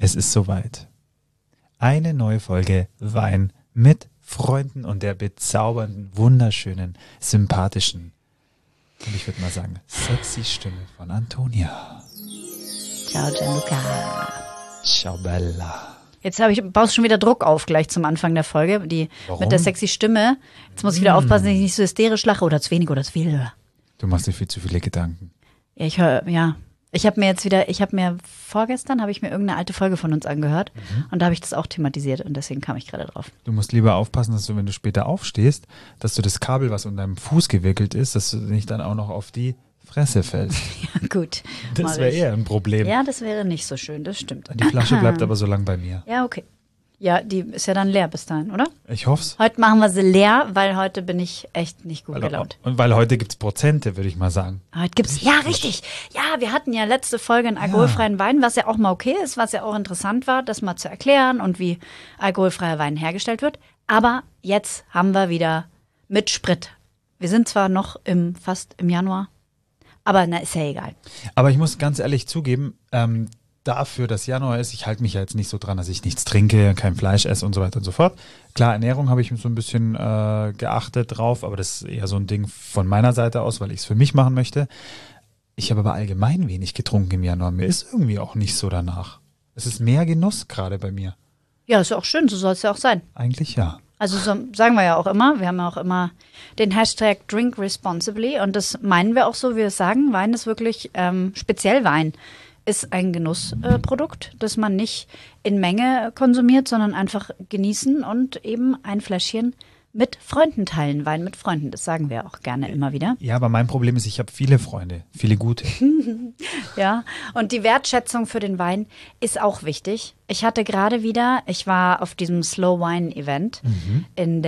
Es ist soweit. Eine neue Folge Wein mit Freunden und der bezaubernden, wunderschönen, sympathischen und ich würde mal sagen, sexy Stimme von Antonia. Ciao, Gianluca. Ciao, Bella. Jetzt baust schon wieder Druck auf gleich zum Anfang der Folge, Warum? mit der sexy Stimme. Jetzt muss ich wieder aufpassen, dass ich nicht so hysterisch lache oder zu wenig oder zu viel. Du machst dir viel zu viele Gedanken. Ja, ich habe mir vorgestern irgendeine alte Folge von uns angehört und da habe ich das auch thematisiert und deswegen kam ich gerade drauf. Du musst lieber aufpassen, dass du, wenn du später aufstehst, dass du das Kabel, was um deinem Fuß gewickelt ist, dass du nicht dann auch noch auf die Fresse fällst. Ja, gut. Das wäre eher ein Problem. Ja, das wäre nicht so schön, das stimmt. Die Flasche bleibt aber so lang bei mir. Ja, okay. Ja, die ist ja dann leer bis dahin, oder? Ich hoff's. Heute machen wir sie leer, weil heute bin ich echt nicht gut gelaunt. Und weil heute gibt's Prozente, würde ich mal sagen. Heute gibt's, ja, richtig. Ja, wir hatten ja letzte Folge einen alkoholfreien Wein, was ja auch mal okay ist, was ja auch interessant war, das mal zu erklären und wie alkoholfreier Wein hergestellt wird. Aber jetzt haben wir wieder mit Sprit. Wir sind zwar noch fast im Januar, aber ist ja egal. Aber ich muss ganz ehrlich zugeben, dafür, dass Januar ist, ich halte mich ja jetzt nicht so dran, dass ich nichts trinke, kein Fleisch esse und so weiter und so fort. Klar, Ernährung habe ich so ein bisschen geachtet drauf, aber das ist eher so ein Ding von meiner Seite aus, weil ich es für mich machen möchte. Ich habe aber allgemein wenig getrunken im Januar. Mir ist irgendwie auch nicht so danach. Es ist mehr Genuss gerade bei mir. Ja, ist ja auch schön, so soll es ja auch sein. Eigentlich ja. Also so sagen wir ja auch immer, wir haben ja auch immer den Hashtag Drink Responsibly und das meinen wir auch so, wie wir es sagen. Wein ist wirklich, speziell Wein, ist ein Genussprodukt, das man nicht in Menge konsumiert, sondern einfach genießen und eben ein Fläschchen mit Freunden teilen. Wein mit Freunden, das sagen wir auch gerne immer wieder. Ja, aber mein Problem ist, ich habe viele Freunde, viele gute. Ja, und die Wertschätzung für den Wein ist auch wichtig. Ich war auf diesem Slow Wine Event im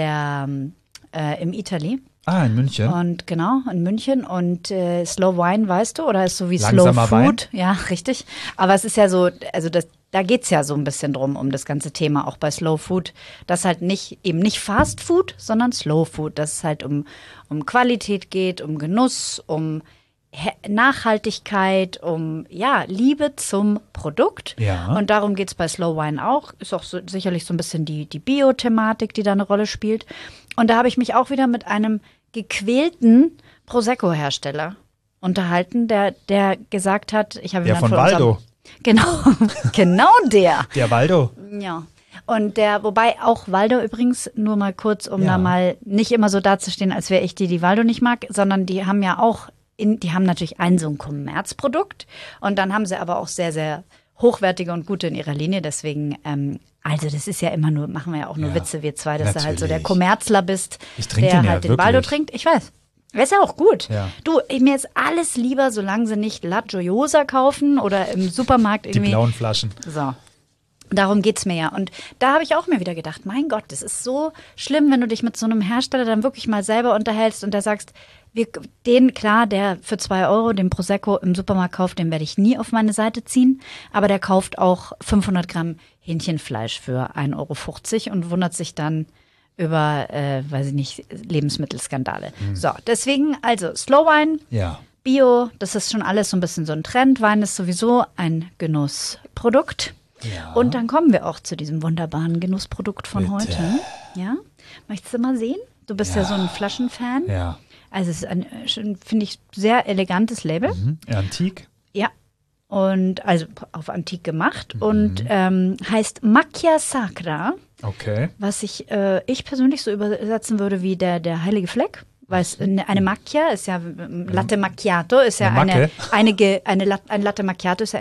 Italy. Ah, in München. Und genau, in München. Und Slow Wine, weißt du, oder ist so wie Langsamer Slow Food? Wein? Ja, richtig. Aber es ist ja so, also da geht es ja so ein bisschen drum, um das ganze Thema, auch bei Slow Food. Das halt eben nicht Fast Food, sondern Slow Food. Dass es halt um Qualität geht, um Genuss, um Nachhaltigkeit, um Liebe zum Produkt. Ja. Und darum geht es bei Slow Wine auch. Ist auch sicherlich so ein bisschen die Bio-Thematik, die da eine Rolle spielt. Und da habe ich mich auch wieder mit einem gequälten Prosecco-Hersteller unterhalten, der gesagt hat, ich habe Der von Waldo. Genau der. Der Waldo. Ja. Und wobei auch Waldo übrigens, nur mal kurz, um da mal nicht immer so dazustehen, als wäre ich die Waldo nicht mag, sondern die haben ja auch, die haben natürlich so ein Kommerzprodukt und dann haben sie aber auch sehr, sehr hochwertige und gute in ihrer Linie, deswegen, also das ist ja immer nur, machen wir ja auch nur Witze, wir zwei, dass du halt so der Kommerzler bist, der halt den Waldo trinkt. Ich weiß. Das ist ja auch gut. Ja. Du, mir ist alles lieber, solange sie nicht La Gioiosa kaufen oder im Supermarkt irgendwie. Die blauen Flaschen. So. Darum geht's mir ja. Und da habe ich auch mir wieder gedacht, mein Gott, das ist so schlimm, wenn du dich mit so einem Hersteller dann wirklich mal selber unterhältst und da sagst, der für 2 € den Prosecco im Supermarkt kauft, den werde ich nie auf meine Seite ziehen. Aber der kauft auch 500 Gramm Hähnchenfleisch für 1,50 € und wundert sich dann über, Lebensmittelskandale. So, deswegen, also Slow Wine, Bio, das ist schon alles so ein bisschen so ein Trend. Wein ist sowieso ein Genussprodukt. Ja. Und dann kommen wir auch zu diesem wunderbaren Genussprodukt von heute. Ja, möchtest du mal sehen? Du bist ja so ein Flaschenfan. Ja. Also es ist ein, finde ich, sehr elegantes Label. Antik. Ja. Und also auf Antik gemacht und heißt Macchia Sacra. Okay. Was ich persönlich so übersetzen würde wie der heilige Fleck. Weil eine Macchia ist ja Latte Macchiato, ist ja ein Latte Macchiato ist ja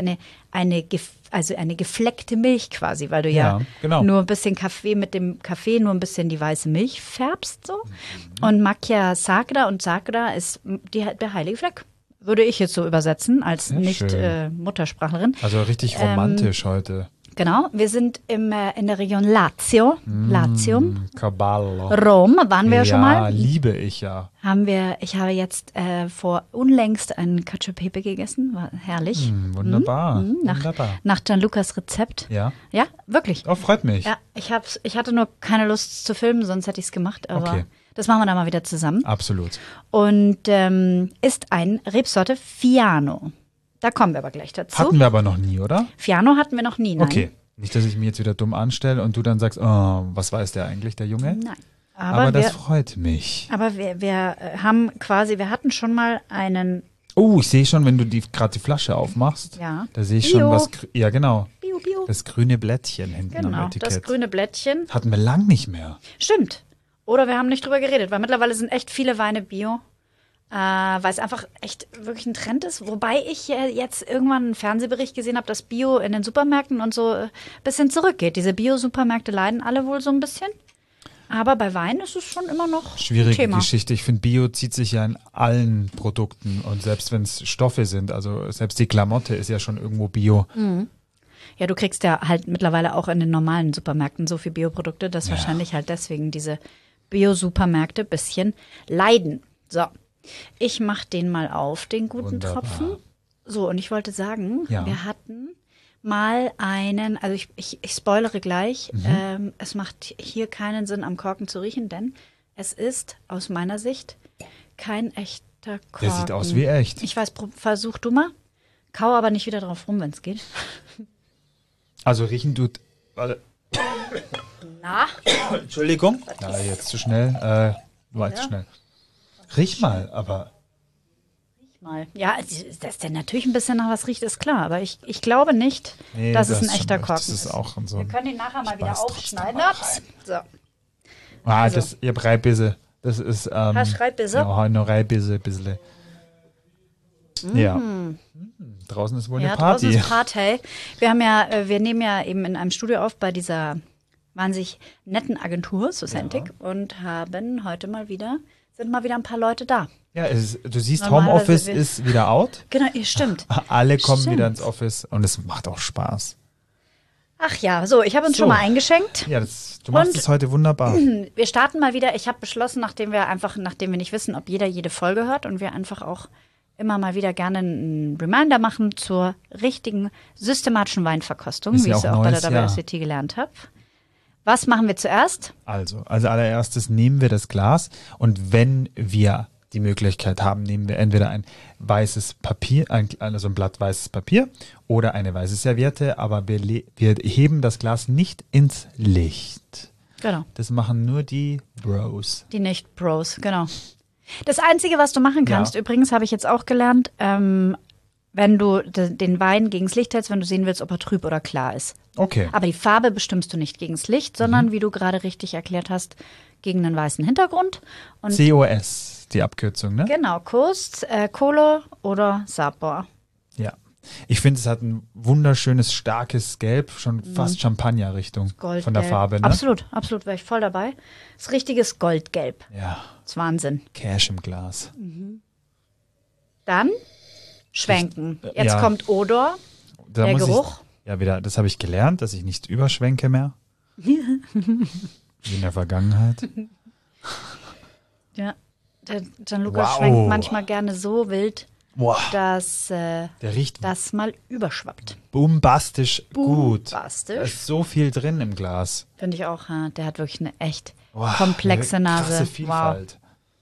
eine gefleckte Milch quasi, weil du nur ein bisschen Kaffee mit dem Kaffee nur ein bisschen die weiße Milch färbst so. Und Macchia Sacra und Sacra ist der heilige Fleck. Würde ich jetzt so übersetzen als Nicht-Muttersprachlerin. Also richtig romantisch heute. Genau, wir sind in der Region Lazio. Latium. Caballo. Rom, waren wir ja schon mal. Ja, liebe ich ja. Ich habe jetzt vor unlängst einen Cacio e Pepe gegessen, war herrlich. Wunderbar. Nach Gianlucas Rezept. Ja. Ja, wirklich. Oh, freut mich. Ja, ich hatte nur keine Lust zu filmen, sonst hätte ich es gemacht, aber das machen wir dann mal wieder zusammen. Absolut. Und ist ein Rebsorte Fiano. Da kommen wir aber gleich dazu. Hatten wir aber noch nie, oder? Fiano hatten wir noch nie, nein. Okay. Nicht, dass ich mich jetzt wieder dumm anstelle und du dann sagst, oh, was weiß der eigentlich, der Junge? Nein. Aber das freut mich. Aber wir hatten schon mal einen. Oh, ich sehe schon, wenn du gerade die Flasche aufmachst. Ja. Da sehe ich schon was. Ja, genau. Bio, Bio. Das grüne Blättchen hinten am Genau, Etikett. das grüne Blättchen. Hatten wir lang nicht mehr. Stimmt. Oder wir haben nicht drüber geredet, weil mittlerweile sind echt viele Weine Bio. Weil es einfach echt wirklich ein Trend ist. Wobei ich jetzt irgendwann einen Fernsehbericht gesehen habe, dass Bio in den Supermärkten und so ein bisschen zurückgeht. Diese Bio-Supermärkte leiden alle wohl so ein bisschen. Aber bei Wein ist es schon immer noch schwierige ein Thema. Geschichte. Ich finde, Bio zieht sich ja in allen Produkten. Und selbst wenn es Stoffe sind, also selbst die Klamotte ist ja schon irgendwo Bio. Mhm. Ja, du kriegst ja halt mittlerweile auch in den normalen Supermärkten so viel Bioprodukte, dass wahrscheinlich halt deswegen diese Bio-Supermärkte ein bisschen leiden. So. Ich mach den mal auf, den guten Wunderbar. Tropfen. So, und ich wollte sagen, Ja. wir hatten mal einen, also ich spoilere gleich, es macht hier keinen Sinn, am Korken zu riechen, denn es ist aus meiner Sicht kein echter Korken. Der sieht aus wie echt. Ich weiß, versuch du mal. Kau aber nicht wieder drauf rum, wenn es geht. Also riechen tut. Warte. Na? Entschuldigung. Na, jetzt zu schnell. War zu schnell. Riech mal, aber. Mal. Ja, dass der natürlich ein bisschen nach was riecht, ist klar. Aber ich glaube nicht, dass es ein echter Korken ist. Das ist auch so. Wir können ihn nachher mal wieder beiß trotzdem aufschneiden. mal Ups. So. Ich hab Reibisse. Das ist. Hast Reibisse? Ja, noch Reibisse, bisschen. Ja. Draußen ist wohl eine Party. Draußen ist Party. Wir nehmen ja eben in einem Studio auf bei dieser wahnsinnig netten Agentur, Socentic, und sind mal wieder ein paar Leute da. Ja, du siehst, Normalerweise Homeoffice ist wieder out. Genau, stimmt. Alle kommen Stimmt. wieder ins Office und es macht auch Spaß. Ach ja, so, ich habe uns So. schon mal eingeschenkt. Ja, du machst Und- es heute wunderbar. Wir starten mal wieder. Ich habe beschlossen, nachdem wir nicht wissen, ob jede Folge hört und wir einfach auch immer mal wieder gerne einen Reminder machen zur richtigen systematischen Weinverkostung, Ist wie ja ich auch es auch bei der neues Jahr. WSET gelernt habe. Was machen wir zuerst? Also allererstes nehmen wir das Glas und wenn wir die Möglichkeit haben, nehmen wir entweder ein weißes Papier, also ein Blatt weißes Papier oder eine weiße Serviette, aber wir heben das Glas nicht ins Licht. Genau, Das machen nur die Bros. die Nicht-Pros, genau. Das Einzige, was du machen kannst, Ja. übrigens habe ich jetzt auch gelernt, wenn du den Wein gegens Licht hältst, wenn du sehen willst, ob er trüb oder klar ist. Okay. Aber die Farbe bestimmst du nicht gegens Licht, sondern, wie du gerade richtig erklärt hast, gegen einen weißen Hintergrund. Und COS, die Abkürzung, ne? genau, Kost, Kohle oder Sabor. Ja. Ich finde, es hat ein wunderschönes, starkes Gelb, schon fast Champagner-Richtung Goldgelb. von der Farbe, ne? Absolut, wäre ich voll dabei. Das ist richtiges Goldgelb. Ja, Das ist Wahnsinn. Cash im Glas. Dann schwenken. Jetzt ja. kommt Odor, Da der muss Geruch. Ja, wieder, das habe ich gelernt, dass ich nicht überschwenke mehr. Wie in der Vergangenheit. Ja, der Gianluca Wow. schwenkt manchmal gerne so wild, Boah, dass der riecht das mal überschwappt. bombastisch gut. Bombastisch. Da ist so viel drin im Glas. Finde ich auch, der hat wirklich eine echt Boah, komplexe eine Nase. Krasse Wow. Vielfalt.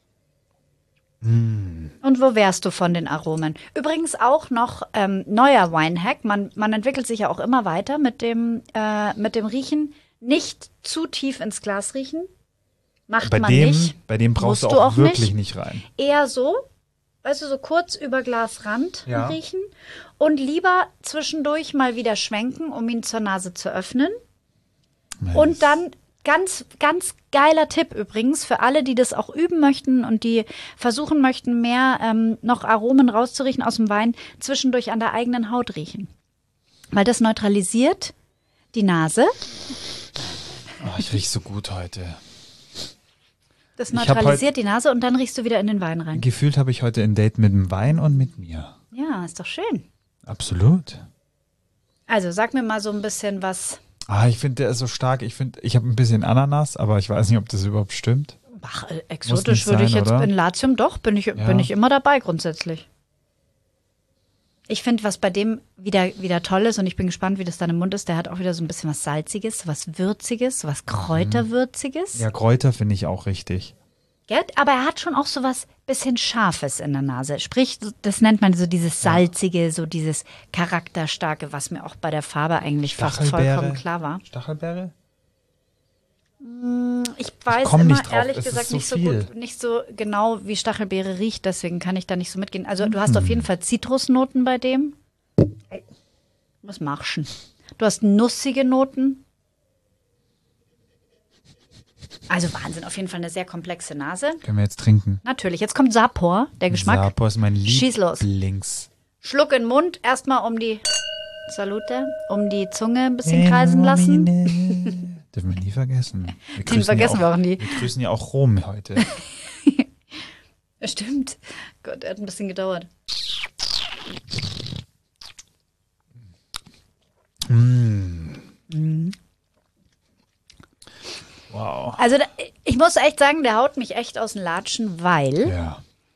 Und wo wärst du von den Aromen? Übrigens auch noch neuer Wine-Hack. Man entwickelt sich ja auch immer weiter mit dem Riechen. Nicht zu tief ins Glas riechen. Macht man nicht. Bei dem brauchst Musst du du auch auch wirklich nicht. nicht rein. Eher so, weißt du, so kurz über Glasrand Ja. riechen. Und lieber zwischendurch mal wieder schwenken, um ihn zur Nase zu öffnen. Und dann ganz, ganz geiler Tipp übrigens für alle, die das auch üben möchten und die versuchen möchten, mehr noch Aromen rauszuriechen aus dem Wein, zwischendurch an der eigenen Haut riechen. Weil das neutralisiert die Nase. Oh, ich riech so gut heute. Das Ich hab neutralisiert die Nase und dann riechst du wieder in den Wein rein. Gefühlt habe ich heute ein Date mit dem Wein und mit mir. Ja, ist doch schön. Absolut. Also sag mir mal so ein bisschen was. Ich finde, der ist so stark. Ich habe ein bisschen Ananas, aber ich weiß nicht, ob das überhaupt stimmt. Ach, Muss exotisch nicht würde ich sein, jetzt oder? in Latium doch, bin ich immer dabei grundsätzlich. Ich finde, was bei dem wieder toll ist und ich bin gespannt, wie das dann im Mund ist, der hat auch wieder so ein bisschen was Salziges, was Würziges, was Kräuterwürziges. Ja, Kräuter finde ich auch richtig. Gell? Aber er hat schon auch so was bisschen Scharfes in der Nase. Sprich, das nennt man so dieses Salzige, so dieses Charakterstarke, was mir auch bei der Farbe eigentlich fast vollkommen klar war. Stachelbeere? Ich weiß immer ehrlich gesagt nicht so gut, nicht so genau, wie Stachelbeere riecht, deswegen kann ich da nicht so mitgehen. Also du hast auf jeden Fall Zitrusnoten bei dem. Was machst du? Du hast nussige Noten. Also Wahnsinn, auf jeden Fall eine sehr komplexe Nase. Können wir jetzt trinken? Natürlich. Jetzt kommt Sapor, der Geschmack. Sapor ist mein Schieß los. Lieblings. Schluck in den Mund, erstmal um die Zunge ein bisschen kreisen lassen. Dürfen wir nie vergessen. Den vergessen wir auch nie. Wir grüßen ja auch Rom heute. Stimmt. Gott, der hat ein bisschen gedauert. Wow. Also ich muss echt sagen, der haut mich echt aus den Latschen, weil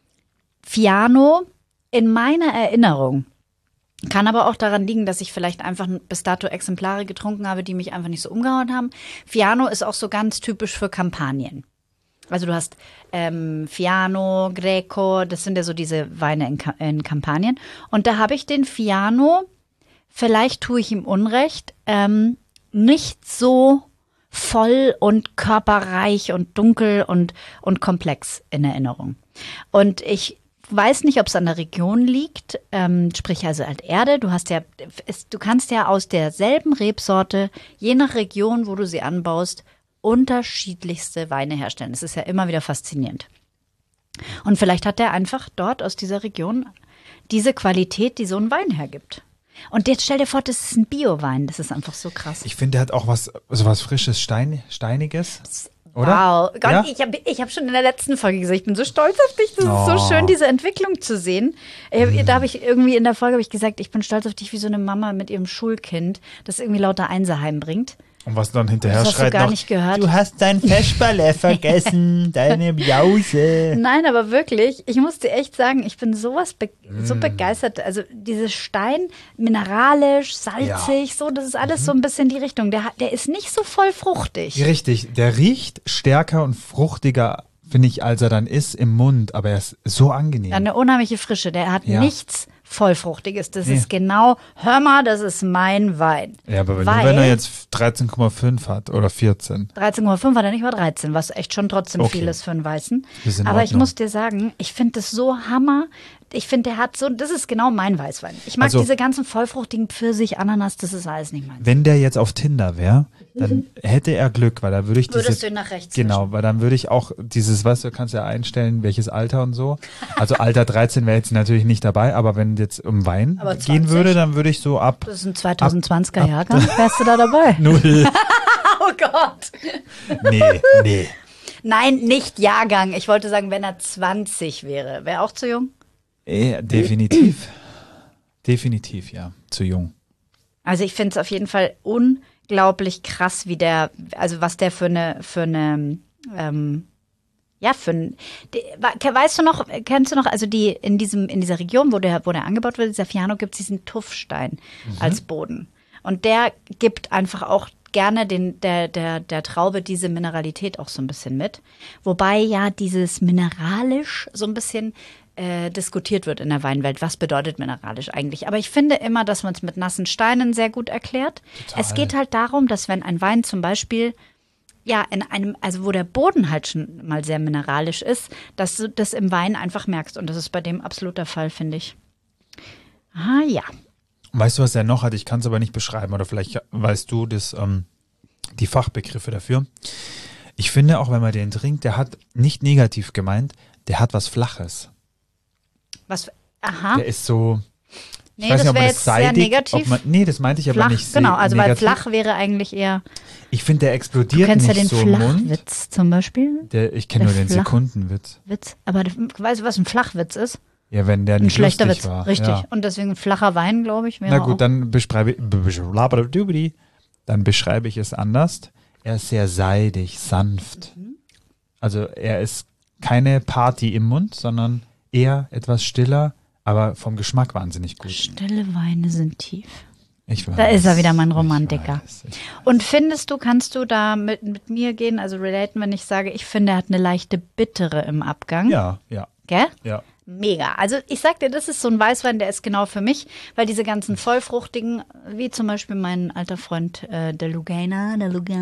Fiano in meiner Erinnerung, kann aber auch daran liegen, dass ich vielleicht einfach bis dato Exemplare getrunken habe, die mich einfach nicht so umgehauen haben. Fiano ist auch so ganz typisch für Kampagnen. Also du hast Fiano, Greco, das sind ja so diese Weine in Kampagnen. Und da habe ich den Fiano, vielleicht tue ich ihm Unrecht, nicht so voll und körperreich und dunkel und komplex in Erinnerung. Und ich weiß nicht, ob es an der Region liegt, sprich also Erde. Du kannst ja aus derselben Rebsorte, je nach Region, wo du sie anbaust, unterschiedlichste Weine herstellen. Das ist ja immer wieder faszinierend. Und vielleicht hat er einfach dort aus dieser Region diese Qualität, die so ein Wein hergibt. Und jetzt stell dir vor, das ist ein Bio-Wein. Das ist einfach so krass. Ich finde, der hat auch was Frisches, Steiniges. Oder? Wow, Gott, ja? ich hab schon in der letzten Folge gesagt, ich bin so stolz auf dich. Das ist so schön, diese Entwicklung zu sehen. Da habe ich irgendwie in der Folge gesagt, ich bin stolz auf dich wie so eine Mama mit ihrem Schulkind, das irgendwie lauter Einser heimbringt. Und was dann hinterher das schreit hast du gar noch, nicht gehört. Du hast dein Feschballe vergessen, deine Jause. Nein, aber wirklich, ich muss dir echt sagen, ich bin so begeistert. Also dieses Stein, mineralisch, salzig, so, das ist alles so ein bisschen die Richtung. Der ist nicht so voll fruchtig. Richtig, der riecht stärker und fruchtiger, finde ich, als er dann ist im Mund, aber er ist so angenehm. Ja, eine unheimliche Frische, der hat nichts Vollfruchtiges. Das ist genau, hör mal, das ist mein Wein. Ja, aber nur wenn er jetzt 13,5 hat oder 14. 13,5 hat er nicht mal 13, was echt schon trotzdem viel ist für einen Weißen. Aber ich muss dir sagen, ich finde das so Hammer. Ich finde, der hat so, das ist genau mein Weißwein. Ich mag diese ganzen vollfruchtigen Pfirsich, Ananas, das ist alles nicht meins. Wenn der jetzt auf Tinder wäre, dann hätte er Glück, weil da würde ich Würdest du ihn nach rechts genau, wischen. weil dann würde ich auch dieses, weißt du, kannst ja einstellen, welches Alter und so. Also Alter 13 wäre jetzt natürlich nicht dabei, aber wenn jetzt um Wein gehen würde, dann würde ich so ab. Das ist ein 2020er Jahrgang, wärst du da dabei? 0. Oh Gott. Nee. Nein, nicht Jahrgang. Ich wollte sagen, wenn er 20 wäre. Wäre auch zu jung? Definitiv. Definitiv, ja. Zu jung. Also ich finde es auf jeden Fall unglaublich krass, was der weißt du noch, kennst du noch, also in dieser Region, wo der angebaut wird, dieser Fiano, gibt es diesen Tuffstein als Boden. Und der gibt einfach auch gerne der Traube diese Mineralität auch so ein bisschen mit. Wobei ja dieses mineralisch so ein bisschen diskutiert wird in der Weinwelt. Was bedeutet mineralisch eigentlich? Aber ich finde immer, dass man es mit nassen Steinen sehr gut erklärt. Total. Es geht halt darum, dass wenn ein Wein zum Beispiel also wo der Boden halt schon mal sehr mineralisch ist, dass du das im Wein einfach merkst. Und das ist bei dem absolut der Fall, finde ich. Ah ja. Weißt du, was er noch hat? Ich kann es aber nicht beschreiben. Oder vielleicht weißt du die Fachbegriffe dafür. Ich finde auch, wenn man den trinkt, der hat nicht negativ gemeint, der hat was Flaches. Was? Aha. Der ist so. Nee, das wäre jetzt sehr negativ. Das meinte ich flach, aber nicht. Genau, also negativ. Weil flach wäre eigentlich eher. Ich finde, der explodiert nicht so im Mund. Du kennst ja den Flachwitz zum Beispiel. Ich kenne nur den Sekundenwitz. Aber weißt du, was ein Flachwitz ist? Ja, wenn der nicht schlechter lustig Witz, war. Richtig. Ja. Und deswegen ein flacher Wein, glaube ich. Na gut, dann beschreibe ich es anders. Er ist sehr seidig, sanft. Also er ist keine Party im Mund, sondern eher etwas stiller, aber vom Geschmack wahnsinnig gut. Stille Weine sind tief. Ich weiß, da ist er wieder, mein Romantiker. Ich weiß. Und findest du, kannst du da mit mir gehen, also relaten, wenn ich sage, ich finde, er hat eine leichte Bittere im Abgang? Ja, Gell? Ja. Mega. Also ich sag dir, das ist so ein Weißwein, der ist genau für mich, weil diese ganzen vollfruchtigen, wie zum Beispiel mein alter Freund der Lugana,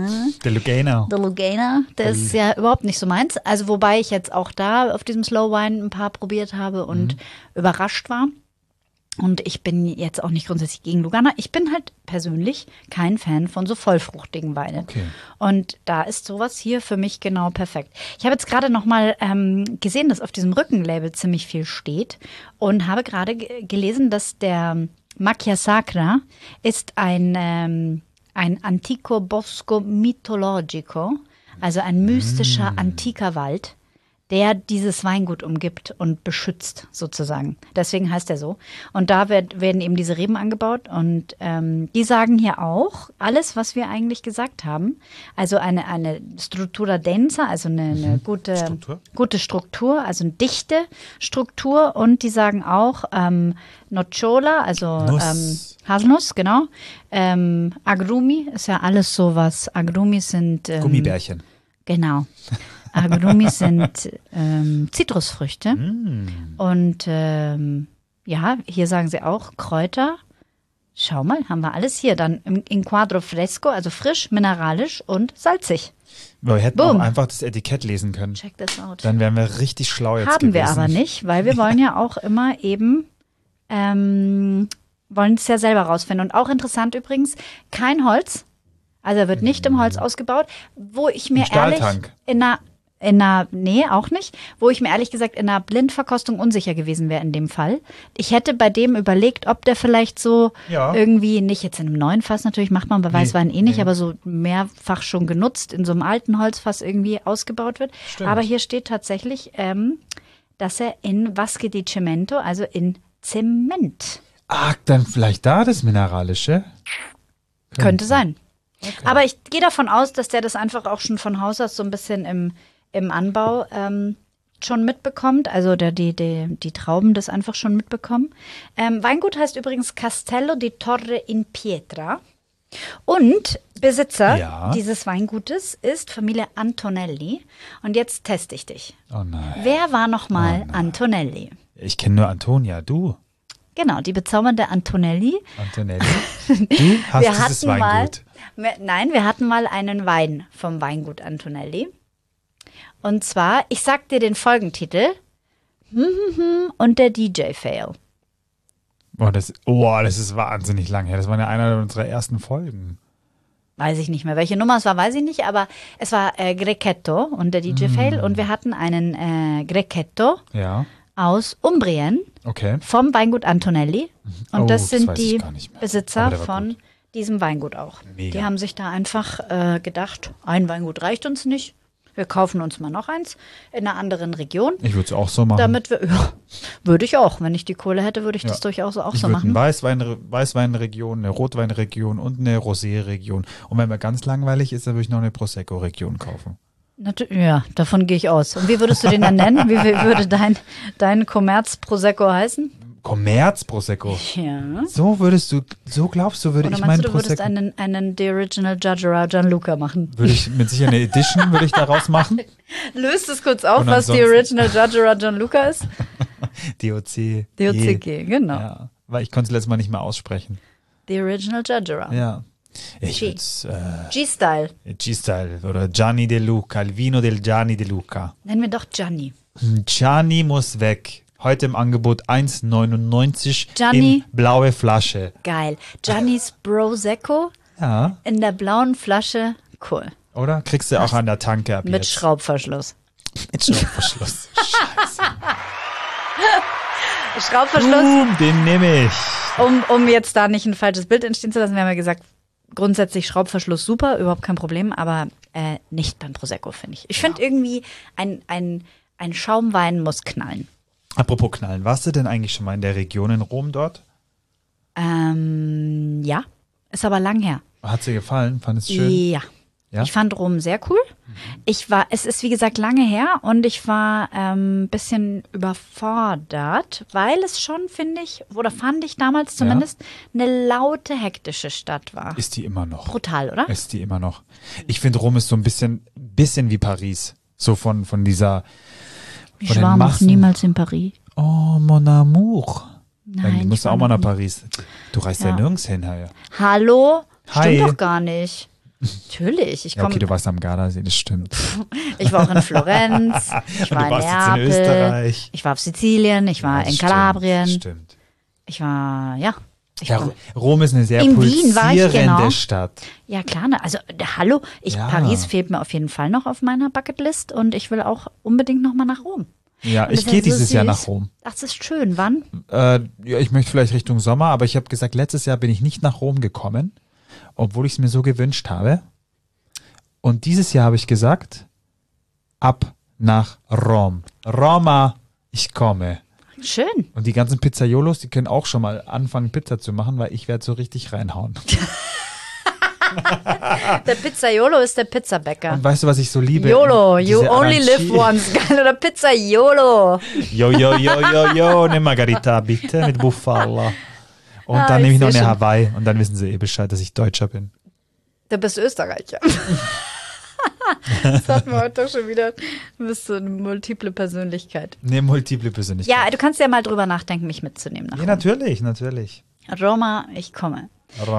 der ist ja überhaupt nicht so meins. Also wobei ich jetzt auch da auf diesem Slow Wine ein paar probiert habe und überrascht war. Und ich bin jetzt auch nicht grundsätzlich gegen Lugana. Ich bin halt persönlich kein Fan von so vollfruchtigen Weinen. Okay. Und da ist sowas hier für mich genau perfekt. Ich habe jetzt gerade noch mal gesehen, dass auf diesem Rückenlabel ziemlich viel steht und habe gerade gelesen, dass der Macchia Sacra ist ein Antico Bosco Mitologico, also ein mystischer antiker Wald, der dieses Weingut umgibt und beschützt sozusagen. Deswegen heißt er so. Und da werden eben diese Reben angebaut und die sagen hier auch alles, was wir eigentlich gesagt haben. Also eine Struttura densa, also eine gute Struktur, also eine dichte Struktur. Und die sagen auch Nocciola, also Haselnuss, genau. Agrumi ist ja alles sowas. Agrumi sind Gummibärchen. Genau. Agrumi sind Zitrusfrüchte. Und ja, hier sagen sie auch Kräuter. Schau mal, haben wir alles hier. Dann in Quadro Fresco, also frisch, mineralisch und salzig. Wir hätten auch einfach das Etikett lesen können. Check this out. Dann wären wir richtig schlau jetzt Haben gewesen. wir aber nicht, weil wir wollen ja auch immer eben wollen es ja selber rausfinden. Und auch interessant übrigens, kein Holz. Also er wird nicht im Holz ausgebaut, wo ich mir ehrlich nee, auch nicht. Wo ich mir ehrlich gesagt in einer Blindverkostung unsicher gewesen wäre in dem Fall. Ich hätte bei dem überlegt, ob der vielleicht so irgendwie, nicht jetzt in einem neuen Fass natürlich, macht man bei Weißwein nicht, aber so mehrfach schon genutzt, in so einem alten Holzfass irgendwie ausgebaut wird. Stimmt. Aber hier steht tatsächlich, dass er in Vasche di Cemento, also in Zement. Ach, dann vielleicht da das Mineralische? Könnte sein. Okay. Aber ich gehe davon aus, dass der das einfach auch schon von Haus aus so ein bisschen im Anbau schon mitbekommt, also die Trauben das einfach schon mitbekommen. Weingut heißt übrigens Castello di Torre in Pietra und Besitzer dieses Weingutes ist Familie Antonelli. Und jetzt teste ich dich. Oh nein. Wer war nochmal Antonelli? Ich kenne nur Antonia, du. Genau, die bezaubernde Antonelli. Antonelli. Du hast dieses Weingut. Wir hatten mal einen Wein vom Weingut Antonelli. Und zwar, ich sag dir den Folgentitel. Und der DJ-Fail. Das ist wahnsinnig lang her. Das war ja einer unserer ersten Folgen. Weiß ich nicht mehr. Welche Nummer es war, weiß ich nicht. Aber es war Grechetto und der DJ-Fail. Und wir hatten einen Grechetto aus Umbrien vom Weingut Antonelli. Und das sind die Besitzer von diesem Weingut auch. Mega. Die haben sich da einfach gedacht, ein Weingut reicht uns nicht. Wir kaufen uns mal noch eins in einer anderen Region. Ich würde es auch so machen. Würde ich auch. Wenn ich die Kohle hätte, würde ich das durchaus auch so machen. Eine Weißweinregion, eine Rotweinregion und eine Rosé-Region. Und wenn man ganz langweilig ist, dann würde ich noch eine Prosecco-Region kaufen. Ja, davon gehe ich aus. Und wie würdest du den dann nennen? Wie würde dein Commerz-Prosecco heißen? Commerz-Prosecco? Ja. So glaubst du, würde ich meinen Prosecco... Oder meinst du, du würdest einen The Original Giagerà Gianluca machen? Würde ich mit sicher eine Edition würde ich daraus machen. Löst es kurz auf, was The Original Giagerà Gianluca ist? DOC. DOCG, genau. Ja, weil ich konnte es letztes Mal nicht mehr aussprechen. The Original Giagerà. Ja. G-Style. G-Style oder Gianni De Luca, il Vino del Gianni De Luca. Nennen wir doch Gianni. Gianni muss weg. Heute im Angebot 1,99 Gianni, in blaue Flasche. Geil. Giannis Prosecco in der blauen Flasche. Cool. Oder? Kriegst du auch an der Tanke ab Mit jetzt. Schraubverschluss. Mit Schraubverschluss. Scheiße. Schraubverschluss. Den nehme ich. Um jetzt da nicht ein falsches Bild entstehen zu lassen, wir haben ja gesagt, grundsätzlich Schraubverschluss super, überhaupt kein Problem, aber nicht beim Prosecco, finde ich. Ich finde irgendwie, ein Schaumwein muss knallen. Apropos knallen, warst du denn eigentlich schon mal in der Region in Rom dort? Ja, ist aber lang her. Hat es dir gefallen? Fandest du es schön? Ja. Ich fand Rom sehr cool. Es ist wie gesagt lange her und ich war ein bisschen überfordert, weil es schon, fand ich damals zumindest, eine laute, hektische Stadt war. Ist die immer noch. Brutal, oder? Ist die immer noch. Ich finde, Rom ist so ein bisschen wie Paris. So von dieser Ich war noch niemals in Paris. Oh, mon amour. Nein, du musst auch mal nach Paris. Du reist ja nirgends hin, ja. Hallo? Hi. Stimmt doch gar nicht. Natürlich. Okay, du warst am Gardasee, das stimmt. Ich war auch in Florenz, ich war in Neapel, in Österreich. Ich war auf Sizilien, ich war in Kalabrien. Stimmt. Ich war, Rom ist eine sehr in Wien war ich, genau. Stadt. Ja, klar. Also, hallo, Paris fehlt mir auf jeden Fall noch auf meiner Bucketlist und ich will auch unbedingt noch mal nach Rom. Ja, ich gehe dieses Jahr nach Rom. Ach, das ist schön. Wann? Ich möchte vielleicht Richtung Sommer, aber ich habe gesagt, letztes Jahr bin ich nicht nach Rom gekommen, obwohl ich es mir so gewünscht habe. Und dieses Jahr habe ich gesagt, ab nach Rom. Roma, ich komme. Schön. Und die ganzen Pizzaiolos, die können auch schon mal anfangen, Pizza zu machen, weil ich werde so richtig reinhauen. Der Pizzaiolo ist der Pizzabäcker. Und weißt du, was ich so liebe? YOLO, you only live once. Geil, oder Pizzaiolo. Yo, eine Margarita bitte mit Bufala. Und dann nehme ich noch eine Hawaii und dann wissen sie Bescheid, dass ich Deutscher bin. Du bist Österreicher. Das hatten wir heute doch schon wieder. Du bist so eine multiple Persönlichkeit. Eine multiple Persönlichkeit. Ja, du kannst ja mal drüber nachdenken, mich mitzunehmen. Ja, natürlich. Roma, ich komme.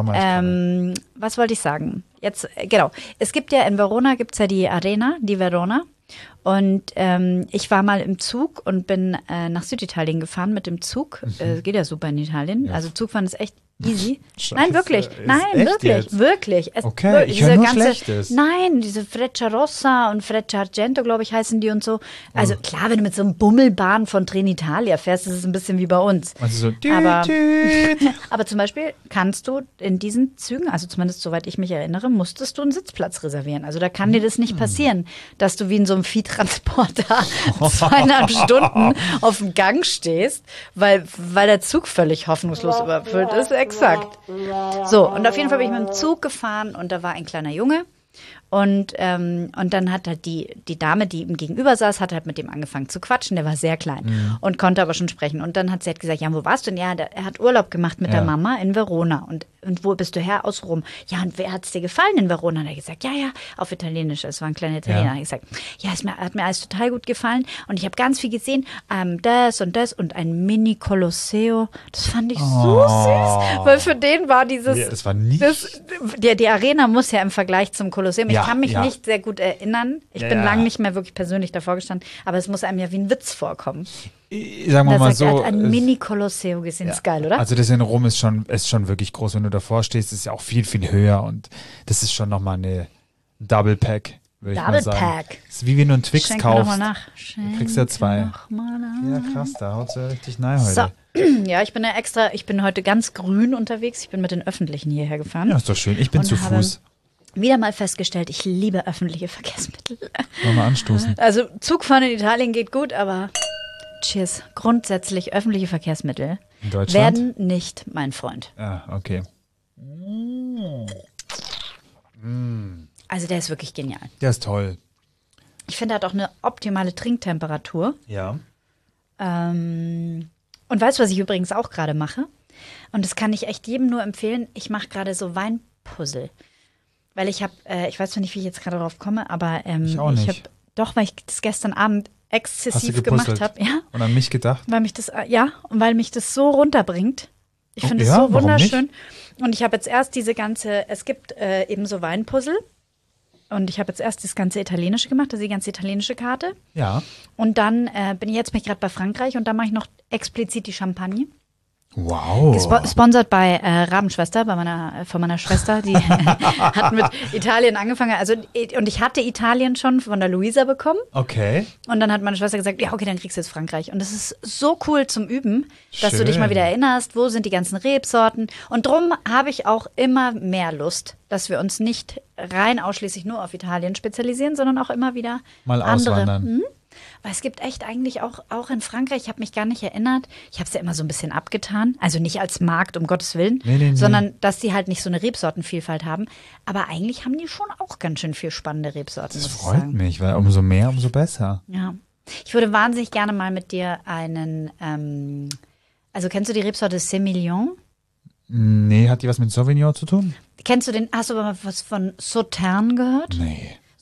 Was wollte ich sagen? Jetzt, genau. Es gibt ja in Verona gibt's ja die Arena, die Verona. Und ich war mal im Zug und bin nach Süditalien gefahren mit dem Zug. Geht ja super in Italien. Ja. Also Zugfahren ist echt easy. Scheiße, nein, wirklich. Nein, wirklich. Okay, ich höre nur Schlechtes. Nein, diese Freccia Rossa und Freccia Argento, glaube ich, heißen die und so. Also klar, wenn du mit so einem Bummelbahn von Trenitalia fährst, ist es ein bisschen wie bei uns. Also so, aber zum Beispiel kannst du in diesen Zügen, also zumindest soweit ich mich erinnere, musstest du einen Sitzplatz reservieren. Also da kann dir das nicht passieren, dass du wie in so einem Viehtransporter 2,5 Stunden auf dem Gang stehst, weil der Zug völlig hoffnungslos überfüllt ist. Exakt. So, und auf jeden Fall bin ich mit dem Zug gefahren und da war ein kleiner Junge. Und dann hat halt die Dame, die ihm gegenüber saß, hat halt mit dem angefangen zu quatschen. Der war sehr klein und konnte aber schon sprechen. Und dann hat sie halt gesagt, ja, wo warst du denn? Ja, er hat Urlaub gemacht mit der Mama in Verona. Und wo bist du her? Aus Rom. Ja, und wer hat es dir gefallen in Verona? Und er hat gesagt, ja, auf Italienisch. Es war ein kleiner Italiener. Er hat gesagt, ja, hat mir alles total gut gefallen. Und ich habe ganz viel gesehen. Das und ein Mini-Kolosseo. Das fand ich so süß. Weil für den war dieses... Ja, das war nicht... Die Arena muss ja im Vergleich zum Kolosseum... Ich kann mich nicht sehr gut erinnern. Ich bin lange nicht mehr wirklich persönlich davor gestanden. Aber es muss einem ja wie ein Witz vorkommen. Sagen wir mal so. Er hat ein Mini-Kolosseo gesehen. Ist geil, oder? Also das in Rom ist schon wirklich groß. Wenn du davor stehst, ist es ja auch viel, viel höher. Und das ist schon nochmal eine Double Pack, würde ich mal sagen. Double Pack. Das ist wie wenn du einen Twix kaufst. Noch mal nach. Du kriegst ja 2. Ja, krass, da haut's ja richtig nahe heute. So. Ja, ich bin heute ganz grün unterwegs. Ich bin mit den Öffentlichen hierher gefahren. Ja, ist doch schön. Ich bin zu Fuß. Wieder mal festgestellt, ich liebe öffentliche Verkehrsmittel. Wollen wir anstoßen? Also Zugfahren in Italien geht gut, aber cheers. Grundsätzlich öffentliche Verkehrsmittel werden nicht mein Freund. Ja, okay. Also der ist wirklich genial. Der ist toll. Ich finde, er hat auch eine optimale Trinktemperatur. Ja. Und weißt du, was ich übrigens auch gerade mache? Und das kann ich echt jedem nur empfehlen. Ich mache gerade so Weinpuzzle. Weil ich habe, ich weiß zwar nicht, wie ich jetzt gerade drauf komme, aber ich auch nicht. Weil ich das gestern Abend exzessiv gemacht habe. Ja. Und an mich gedacht? Weil mich das so runterbringt. Ich finde es so wunderschön. Und ich habe jetzt erst es gibt eben so Weinpuzzle. Und ich habe jetzt erst das ganze Italienische gemacht, also die ganze italienische Karte. Ja. Und dann bin ich gerade bei Frankreich und da mache ich noch explizit die Champagne. Wow. Gesponsert bei Rabenschwester, von meiner Schwester, die hat mit Italien angefangen. Und ich hatte Italien schon von der Luisa bekommen. Okay. Und dann hat meine Schwester gesagt, ja, okay, dann kriegst du jetzt Frankreich. Und das ist so cool zum Üben, dass du dich mal wieder erinnerst, wo sind die ganzen Rebsorten. Und drum habe ich auch immer mehr Lust, dass wir uns nicht rein ausschließlich nur auf Italien spezialisieren, sondern auch immer wieder mal andere. Auswandern. Weil es gibt echt eigentlich auch in Frankreich, ich habe mich gar nicht erinnert, ich habe es ja immer so ein bisschen abgetan, also nicht als Markt, um Gottes Willen, sondern dass die halt nicht so eine Rebsortenvielfalt haben. Aber eigentlich haben die schon auch ganz schön viel spannende Rebsorten. Das freut mich, weil umso mehr, umso besser. Ja. Ich würde wahnsinnig gerne mal mit dir also kennst du die Rebsorte Semillon? Nee, hat die was mit Sauvignon zu tun? Hast du aber mal was von Sauterne gehört? Nee.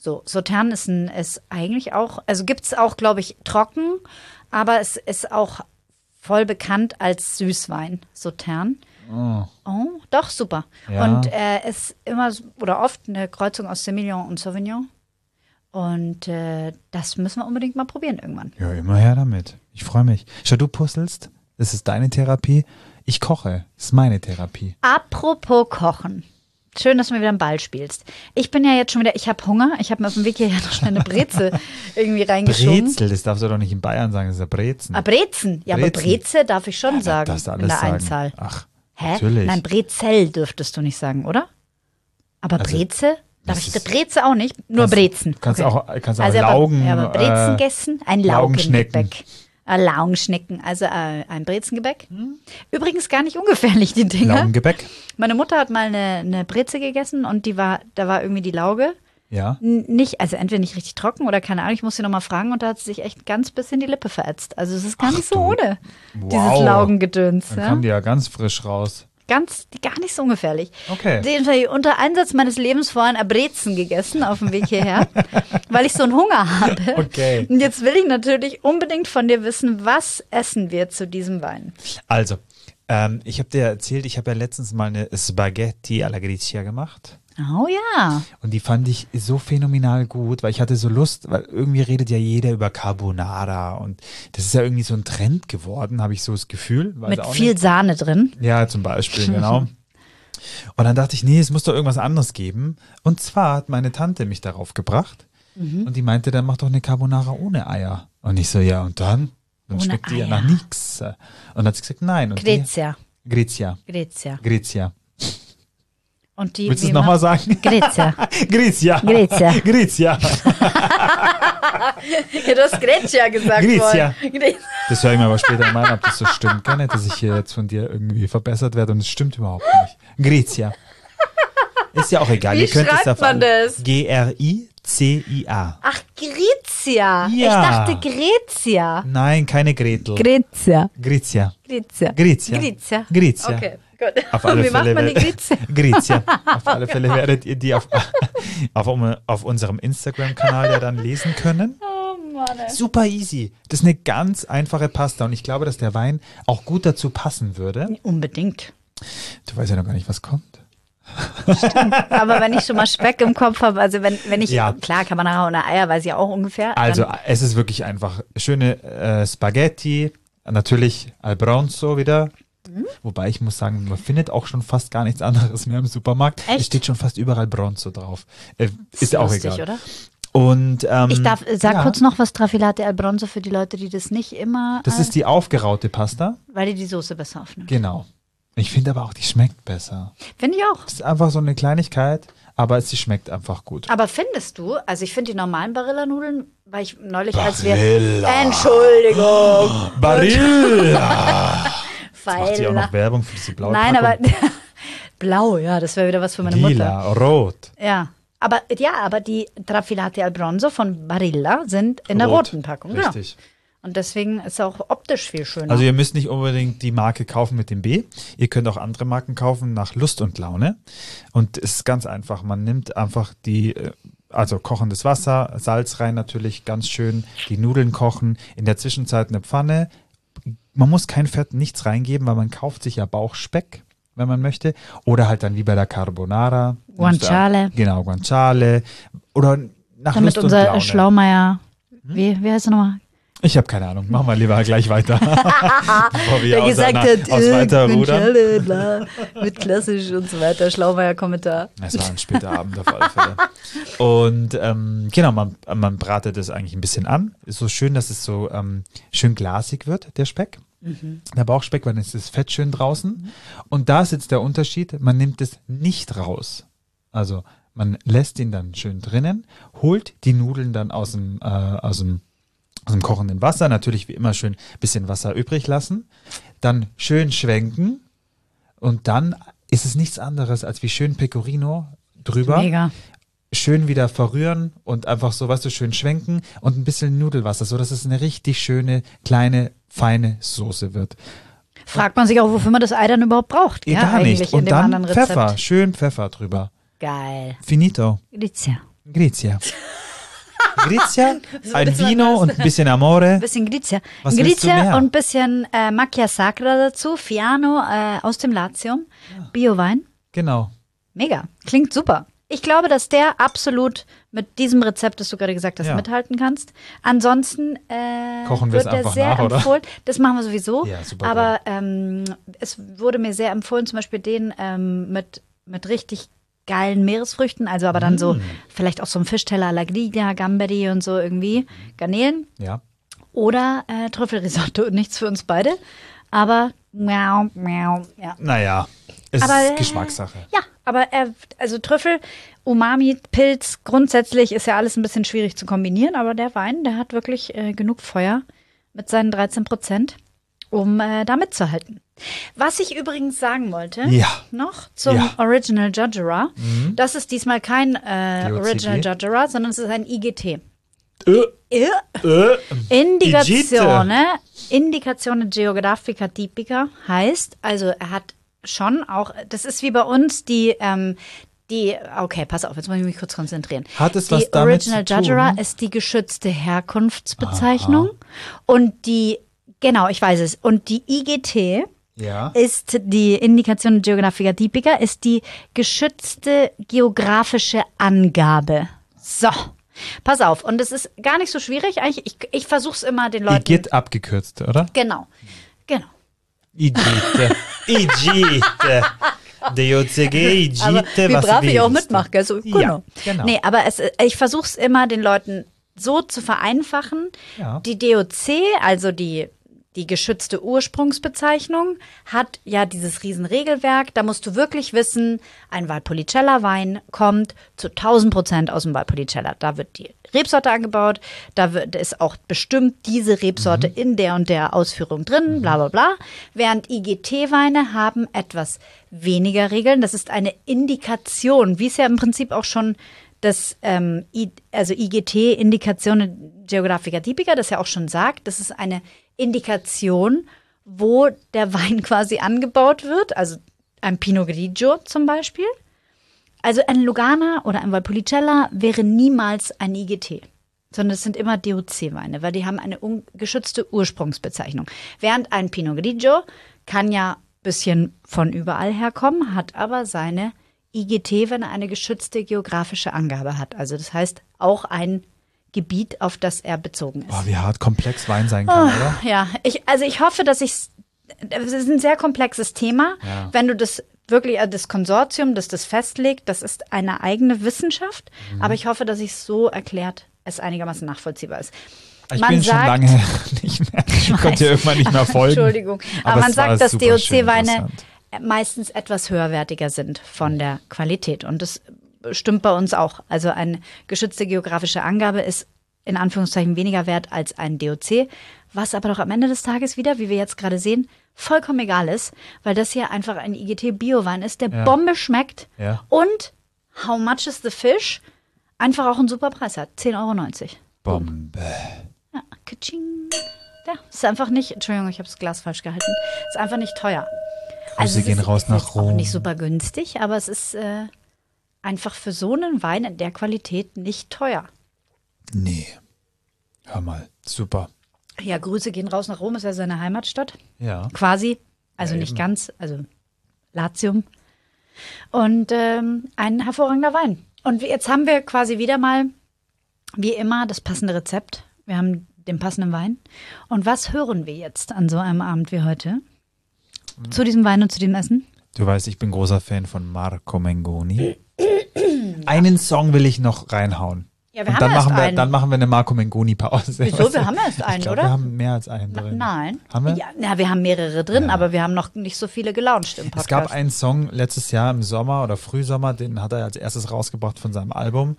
So, Sauterne ist eigentlich auch, also gibt es auch, glaube ich, trocken, aber es ist auch voll bekannt als Süßwein, Sauterne. Oh, doch, super. Ja. Und ist immer oder oft eine Kreuzung aus Semillon und Sauvignon. Und das müssen wir unbedingt mal probieren irgendwann. Ja, immer her damit. Ich freue mich. Schau, du puzzelst. Das ist deine Therapie. Ich koche. Das ist meine Therapie. Apropos Kochen. Schön, dass du mir wieder einen Ball spielst. Ich bin ja jetzt schon wieder, ich habe Hunger. Ich habe mir auf dem Weg hierher noch schnell eine Brezel irgendwie reingeschoben. Brezel, das darfst du doch nicht in Bayern sagen, das ist ja Brezen. Ah, Brezen. Ja, aber Breze darf ich schon sagen darfst du alles in der sagen. Einzahl. Ach, Hä? natürlich. Nein, Brezel dürftest du nicht sagen, oder? Aber Also, Breze? Darf das ich ist- Breze auch nicht? Nur Brezen. Kannst Okay. auch Also Laugen. aber Brezen gegessen, ein Laugenschnecken. Laugengebäck. Laugenschnecken, also ein Brezengebäck. Übrigens gar nicht ungefährlich, die Dinger. Laugengebäck. Meine Mutter hat mal eine Breze gegessen und da war irgendwie die Lauge Ja. nicht, also entweder nicht richtig trocken oder keine Ahnung, ich muss sie nochmal fragen und da hat sie sich echt ganz bisschen die Lippe verätzt. Also es ist gar nicht so du. ohne, Wow. dieses Laugengedöns. Dann Ja? kam die ja ganz frisch raus. Gar nicht so ungefährlich. Okay. Den habe ich unter Einsatz meines Lebens vorhin ein Brezen gegessen auf dem Weg hierher, weil ich so einen Hunger habe. Okay. Und jetzt will ich natürlich unbedingt von dir wissen, was essen wir zu diesem Wein? Also, ich habe dir erzählt, ich habe ja letztens mal eine Spaghetti alla Gricia gemacht. Oh ja. Und die fand ich so phänomenal gut, weil ich hatte so Lust, weil irgendwie redet ja jeder über Carbonara und das ist ja irgendwie so ein Trend geworden, habe ich so das Gefühl. Weiß Mit auch viel nicht. Sahne drin. Ja, zum Beispiel, genau. Und dann dachte ich, nee, es muss doch irgendwas anderes geben. Und zwar hat meine Tante mich darauf gebracht und die meinte, dann mach doch eine Carbonara ohne Eier. Und ich so, ja, und dann? Dann Ohne schmeckt die ja Eier. nach nichts. Und dann hat sie gesagt, nein. Und Grezia. Grizia. Grezia. Grizia. Und die, Willst du wie es nochmal macht- sagen? Grezia. Grizia. Grezia. Grizia. Ja, du hast Grezia gesagt Grezia. vorhin. Das höre ich mir aber später mal an, ob das so stimmt. Kann nicht, dass ich hier jetzt von dir irgendwie verbessert werde und es stimmt überhaupt nicht. Grizia. Ist ja auch egal. Wie Ihr könnt es schreibt man das? G-R-I-C-I-A. Ach, Grezia. Ja. Ich dachte Grezia. Nein, keine Gretel. Grezia. Grizia. Grizia. Grizia. Grizia. Grizia. Okay, gut. Auf alle Wie macht Fälle man die Grizia? Grizia. Auf alle Fälle werdet ihr die auf unserem Instagram-Kanal ja dann lesen können. Oh Mann. ey. Super easy. Das ist eine ganz einfache Pasta und ich glaube, dass der Wein auch gut dazu passen würde. Unbedingt. Du weißt ja noch gar nicht, was kommt. Aber wenn ich schon mal Speck im Kopf habe, also wenn ich, Ja. klar, Carbonara ohne Eier, weiß ich auch ungefähr. Also Dann, es ist wirklich einfach. Schöne Spaghetti, natürlich al Bronzo wieder. Wobei ich muss sagen, man findet auch schon fast gar nichts anderes mehr im Supermarkt. Echt? Es steht schon fast überall Bronzo drauf. Ist ja auch lustig, egal. oder? Und, Ich sag ja, kurz noch was Trafilate al Bronzo für die Leute, die das nicht immer, Das ist die aufgeraute Pasta. weil die Soße besser aufnimmt. Genau. Ich finde aber auch, die schmeckt besser. Finde ich auch. Das ist einfach so eine Kleinigkeit, aber sie schmeckt einfach gut. Aber findest du, also ich finde die normalen Barilla-Nudeln, weil ich neulich, als Barilla. wir, Entschuldigung, Barilla! Macht die auch Feiner. noch Werbung für diese blaue Nein, aber Packung? blau, ja, das wäre wieder was für meine Mutter. Lila, rot. Ja. Aber die Trafilate al Bronzo von Barilla sind in der Rot. roten Packung. Richtig. Ja. Und deswegen ist es auch optisch viel schöner. Also ihr müsst nicht unbedingt die Marke kaufen mit dem B. Ihr könnt auch andere Marken kaufen nach Lust und Laune. Und es ist ganz einfach. Man nimmt einfach also kochendes Wasser, Salz rein natürlich, ganz schön, die Nudeln kochen. In der Zwischenzeit eine Pfanne. Man muss kein Fett, nichts reingeben, weil man kauft sich ja Bauchspeck, wenn man möchte. Oder halt dann wie bei der Carbonara. Guanciale. Genau, Guanciale. Oder nach Damit Lust und unser Laune. Schlaumeier, wie heißt er nochmal? Ich habe keine Ahnung. Machen wir lieber gleich weiter. Bevor wir Der gesagt hat, aus weiter rudern. Guanciale, bla, mit klassisch und so weiter, Schlaumeier-Kommentar. Es war ein später Abend auf alle Fälle. Und genau, man bratet es eigentlich ein bisschen an. Ist so schön, dass es so schön glasig wird, der Speck. Der Bauchspeck, weil dann ist das Fett schön draußen. Und da ist jetzt der Unterschied, man nimmt es nicht raus. Also man lässt ihn dann schön drinnen, holt die Nudeln dann aus dem kochenden Wasser, natürlich wie immer schön ein bisschen Wasser übrig lassen, dann schön schwenken und dann ist es nichts anderes als wie schön Pecorino drüber, Mega. schön wieder verrühren und einfach so, weißt du, schön schwenken und ein bisschen Nudelwasser, so dass es eine richtig schöne, kleine, feine Soße wird. Fragt man sich auch, wofür man das Ei dann überhaupt braucht. Ja, Gar eigentlich nicht. in Und dem dann anderen Rezept. Pfeffer, schön Pfeffer drüber. Geil. Finito. Grizia. Grizia. Grizia, ein Vino und ein bisschen Amore. Ein bisschen Grizia. Was willst du Grizia mehr? und ein bisschen Macchia Sacra dazu. Fiano aus dem Latium. Biowein. Genau. Mega. Klingt super. Ich glaube, dass der absolut mit diesem Rezept, das du gerade gesagt hast, Ja. mithalten kannst. Ansonsten Kochen wir wird es der einfach sehr nach, oder? empfohlen. Das machen wir sowieso. Ja, super Aber es wurde mir sehr empfohlen, zum Beispiel den mit richtig geilen Meeresfrüchten, also aber dann so vielleicht auch so ein Fischteller alla griglia, Gamberi und so irgendwie, Garnelen Ja. oder Trüffelrisotto. Nichts für uns beide, aber miau, miau, ja. Naja, es Aber, ist Geschmackssache. Ja, aber also Trüffel, Umami, Pilz, grundsätzlich ist ja alles ein bisschen schwierig zu kombinieren, aber der Wein, der hat wirklich genug Feuer mit seinen 13%, um da mitzuhalten. Was ich übrigens sagen wollte, Ja. noch zum Ja. Original Judgera, das ist diesmal kein Original Judgera, sondern es ist ein IGT. Indicazione Geografica Tipica heißt, also er hat schon auch, das ist wie bei uns okay, pass auf, jetzt muss ich mich kurz konzentrieren. Hat es die was damit Original zu tun? Judgera ist die geschützte Herkunftsbezeichnung und genau, ich weiß es, und die IGT Ja. ist die Indicazione Geografica Tipica, ist die geschützte geografische Angabe. So, pass auf. Und es ist gar nicht so schwierig. Eigentlich, ich versuche es immer den Leuten. Igit abgekürzt, oder? Genau. Igite. Igite. DOCG, Igite, Aber wie was brav ich auch willst du? mitmache, gell? So, Ja, genau. Nee, aber ich versuche es immer den Leuten so zu vereinfachen. Ja. Die DOC, also die geschützte Ursprungsbezeichnung, hat ja dieses Riesenregelwerk. Da musst du wirklich wissen, ein Valpolicella-Wein kommt zu 1000% aus dem Valpolicella. Da wird die Rebsorte angebaut, da ist auch bestimmt diese Rebsorte in der und der Ausführung drin, bla bla bla. Während IGT-Weine haben etwas weniger Regeln. Das ist eine Indikation, wie es ja im Prinzip auch schon das IGT, Indicazione Geografica Tipica, das ja auch schon sagt, das ist eine Indikation, wo der Wein quasi angebaut wird, also ein Pinot Grigio zum Beispiel. Also ein Lugana oder ein Valpolicella wäre niemals ein IGT, sondern es sind immer DOC-Weine, weil die haben eine geschützte Ursprungsbezeichnung. Während ein Pinot Grigio kann ja ein bisschen von überall herkommen, hat aber seine IGT, wenn er eine geschützte geografische Angabe hat. Also das heißt auch ein Gebiet, auf das er bezogen ist. Oh, wie hart komplex Wein sein kann, oder? Ja, ich hoffe, dass es ist ein sehr komplexes Thema. Ja. Wenn du das wirklich, das Konsortium, das festlegt, das ist eine eigene Wissenschaft. Aber ich hoffe, dass ich es so erklärt, es einigermaßen nachvollziehbar ist. Ich Man bin schon sagt- lange nicht mehr. Ich konnte ja irgendwann nicht mehr folgen. Entschuldigung. Aber man es war sagt, dass super schön DOC-Weine interessant. meistens etwas höherwertiger sind von der Qualität. Und das stimmt bei uns auch. Also eine geschützte geografische Angabe ist in Anführungszeichen weniger wert als ein DOC, was aber doch am Ende des Tages wieder, wie wir jetzt gerade sehen, vollkommen egal ist, weil das hier einfach ein IGT-Biowein ist, der Ja. Bombe schmeckt Ja. und how much is the fish einfach auch einen super Preis hat. 10,90 €. Bombe. Ja, Katsching. Ja, ist einfach nicht, Entschuldigung, ich habe das Glas falsch gehalten, ist einfach nicht teuer. Grüße es gehen ist, raus es nach ist auch Rom. nicht super günstig, aber es ist einfach für so einen Wein in der Qualität nicht teuer. Nee. Hör mal. Super. Ja, Grüße gehen raus nach Rom, ist ja seine Heimatstadt, Ja. quasi. Also Ja, nicht eben. ganz, also Latium. Und ein hervorragender Wein. Und jetzt haben wir quasi wieder mal, wie immer, das passende Rezept. Wir haben den passenden Wein. Und was hören wir jetzt an so einem Abend wie heute? Zu diesem Wein und zu dem Essen? Du weißt, ich bin großer Fan von Marco Mengoni. Einen Song will ich noch reinhauen. Ja, wir Und haben dann erst machen wir, einen. dann machen wir eine Marco Mengoni-Pause. Wieso? Wir haben erst einen, Ich glaub, oder? Wir haben mehr als einen drin. Nein. Haben wir? Ja, wir haben mehrere drin, Ja. aber wir haben noch nicht so viele gelauncht im Podcast. Es gab einen Song letztes Jahr im Sommer oder Frühsommer, den hat er als erstes rausgebracht von seinem Album.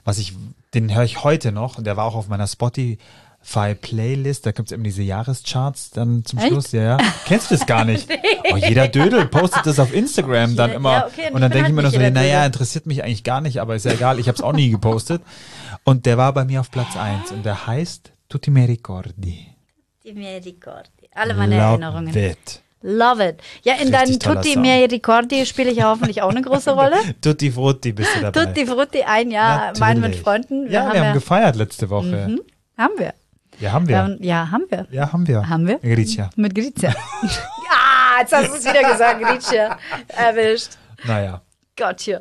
Den höre ich heute noch und der war auch auf meiner Spotify-Playlist. Da gibt es eben diese Jahrescharts dann zum Echt? Schluss. Ja. Kennst du das gar nicht? Oh, jeder Dödel postet das auf Instagram dann immer. Ja, okay, und und dann ich bin denke ich mir halt noch so, nicht jeder naja, Dödel. interessiert mich eigentlich gar nicht, aber ist ja egal. Ich habe es auch nie gepostet. Und der war bei mir auf Platz 1 und der heißt Tutti me ricordi. Die mir ricordi. Alle meine Love Erinnerungen. it. Love it. Ja, in Richtig deinen toller Tutti Song. Miei Ricordi spiele ich ja hoffentlich auch eine große Rolle. Tutti Frutti bist du dabei. Tutti Frutti, ein Jahr, mein mit Natürlich. Freunden. Ja, wir haben gefeiert letzte Woche. Haben wir. Ja, haben wir. Ja, haben wir. Ja, haben wir. Haben wir? Grizia. Mit Grizia. Ja, jetzt hast du es wieder gesagt, Grizia. Erwischt. Naja. Gottchen.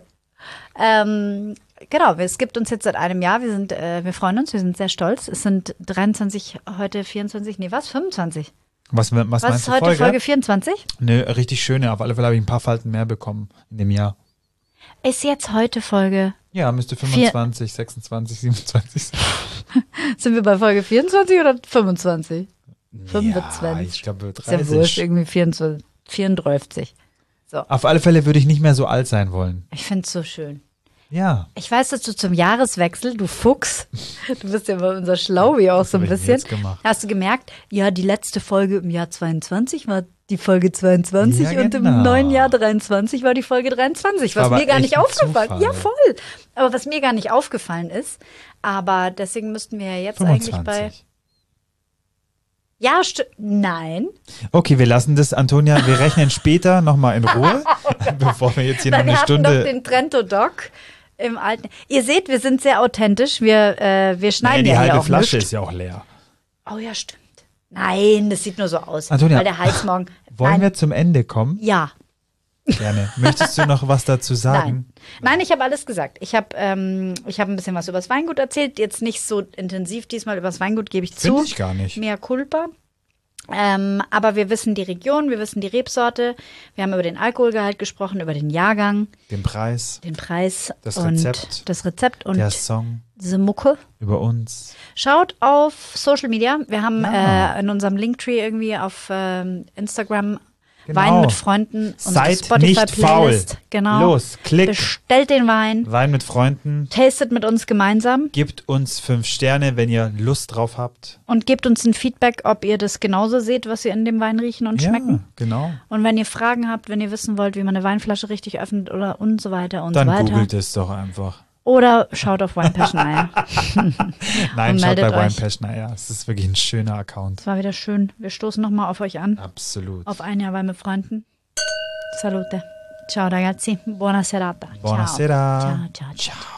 Genau, es gibt uns jetzt seit einem Jahr. Wir freuen uns, wir sind sehr stolz. Es sind 23, heute 24, nee, was? 25. Was Was meinst ist du, heute Folge 24? Ne, richtig schöne. Auf alle Fälle habe ich ein paar Falten mehr bekommen in dem Jahr. Ist jetzt heute Folge. Ja, müsste 25, 26, 27 sein. Sind wir bei Folge 24 oder 25? 25. Ja, ich glaube Ist ja wurscht, 30. irgendwie 24, 34. Auf alle Fälle würde ich nicht mehr so alt sein wollen. Ich finde es so schön. Ja. Ich weiß, dass du zum Jahreswechsel, du Fuchs, du bist ja mal unser Schlaubi auch so ein hab ich bisschen. jetzt gemacht? Hast du gemerkt, ja, die letzte Folge im Jahr 22 war die Folge 22 Ja, und im genau. neuen Jahr 23 war die Folge 23, was Aber mir gar echt nicht ein aufgefallen Zufall. Ja, voll. Aber was mir gar nicht aufgefallen ist, aber deswegen müssten wir ja jetzt eigentlich bei. 25. Ja, nein. Okay, wir lassen das, Antonia. Wir rechnen später nochmal in Ruhe, bevor wir jetzt hier noch Weil eine wir hatten doch Stunde. den Trento-Doc im alten. Ihr seht, wir sind sehr authentisch. Wir schneiden Die ja hier halbe auch Flasche nichts. ist ja auch leer. Oh ja, stimmt. Nein, das sieht nur so aus. Antonia, weil der Hals morgen. Wollen Nein, wir zum Ende kommen? ja. Gerne. Möchtest du noch was dazu sagen? Nein, ich habe alles gesagt. Ich habe ein bisschen was über das Weingut erzählt. Jetzt nicht so intensiv diesmal über das Weingut, gebe ich zu. Finde ich gar nicht. Mea culpa. Aber wir wissen die Region, wir wissen die Rebsorte. Wir haben über den Alkoholgehalt gesprochen, über den Jahrgang, Den Preis, den Preis Das und Rezept. das Rezept und der Song diese Mucke. über uns. Schaut auf Social Media. Wir haben Ja. in unserem Linktree irgendwie auf Instagram Genau. Wein mit Freunden und Seid Spotify nicht faul. Playlist. Genau. Los, klick. Bestellt den Wein, Wein mit Freunden. tastet mit uns gemeinsam Gebt uns 5 Sterne, wenn ihr Lust drauf habt. und gebt uns ein Feedback, ob ihr das genauso seht, was ihr in dem Wein riechen und schmecken. Ja, genau. Und wenn ihr Fragen habt, wenn ihr wissen wollt, wie man eine Weinflasche richtig öffnet oder und so weiter und Dann so weiter. googelt es doch einfach. Oder schaut auf Wine Passion Eier. Nein, Und schaut meldet bei Wine euch. Passion. Ja, es ist wirklich ein schöner Account. Es war wieder schön. Wir stoßen nochmal auf euch an. Absolut. Auf ein Jahr Wein mit Freunden. Salute. Ciao ragazzi. Buona serata. Buonasera. Ciao. Ciao, ciao, ciao. Ciao.